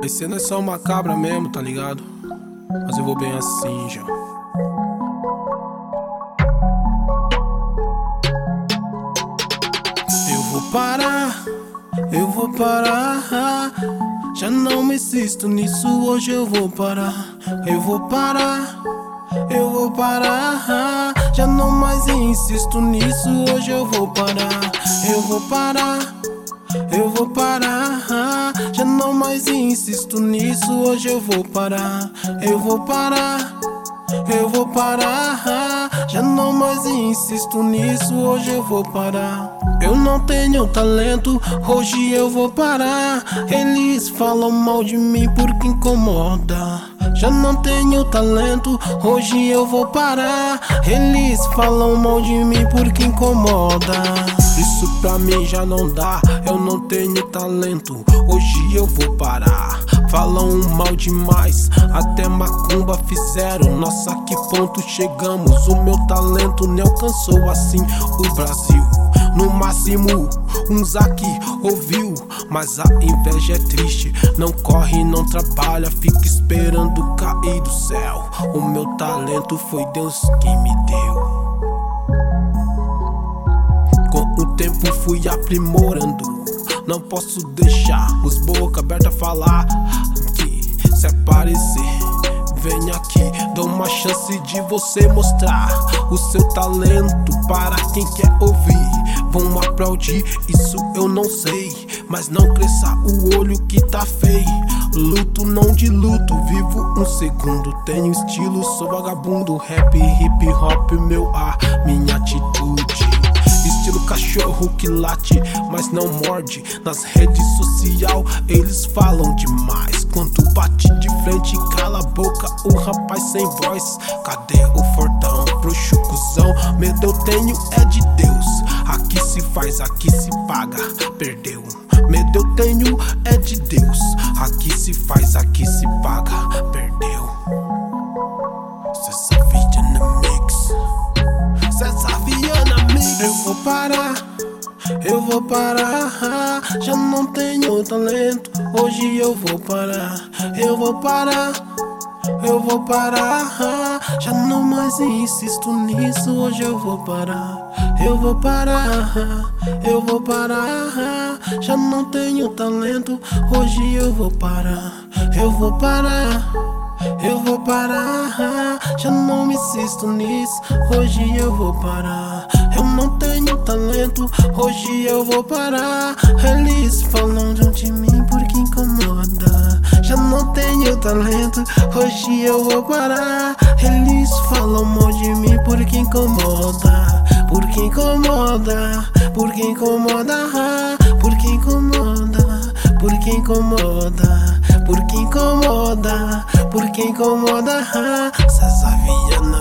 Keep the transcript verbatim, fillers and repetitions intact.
Mas cê não é só uma cabra mesmo, tá ligado? Mas eu vou bem assim, já. Eu vou parar, eu vou parar. Já não me insisto nisso, hoje eu vou parar. Eu vou parar, eu vou parar. Já não mais insisto nisso, hoje eu vou parar. Eu vou parar, eu vou parar. Já não mais insisto nisso, hoje eu vou parar. Eu vou parar, eu vou parar. Já não mais insisto nisso, hoje eu vou parar. Eu não tenho talento, hoje eu vou parar. Eles falam mal de mim porque incomoda. Já não tenho talento, hoje eu vou parar. Eles falam mal de mim porque incomoda. Isso pra mim já não dá, eu não tenho talento, hoje eu vou parar. Falam mal demais, até macumba fizeram. Nossa, que ponto chegamos, o meu talento nem alcançou assim o Brasil. No máximo, uns aqui ouviu, mas a inveja é triste. Não corre, não trabalha, fica esperando cair do céu. O meu talento foi Deus quem me deu. Com o tempo fui aprimorando, não posso deixar os boca aberta falar que se aparecer, vem aqui, dou uma chance de você mostrar o seu talento para quem quer ouvir. Vão aplaudir, isso eu não sei, mas não cresça o olho que tá feio. Luto, não de luto, vivo um segundo. Tenho estilo, sou vagabundo. Rap, hip hop, meu ar, minha atitude. Estilo cachorro que late, mas não morde. Nas redes social eles falam demais. Quando bate de frente, cala a boca o rapaz sem voz. Cadê o fortão, bruxo, cuzão? Medo eu tenho é de Deus. Aqui se faz, aqui se paga, perdeu. Medo eu tenho é de Deus. Aqui se faz, aqui se paga, perdeu. Cê sabia na mix, cê sabia na mix. Eu vou parar, eu vou parar. Já não tenho talento, hoje eu vou parar. Eu vou parar, eu vou parar. Já não mais insisto nisso, hoje eu vou parar. Eu vou parar, eu vou parar. Já não tenho talento, hoje eu vou parar. Eu vou parar, eu vou parar. Já não me insisto nisso, hoje eu vou parar. Eu não tenho talento, hoje eu vou parar. Eles falam de mim porque incomoda. Já não tenho talento, hoje eu vou parar. Eles falam mal de mim porque incomoda. Porque incomoda, porque incomoda, porque incomoda, porque incomoda, porque incomoda, porque incomoda. Cê sabia não?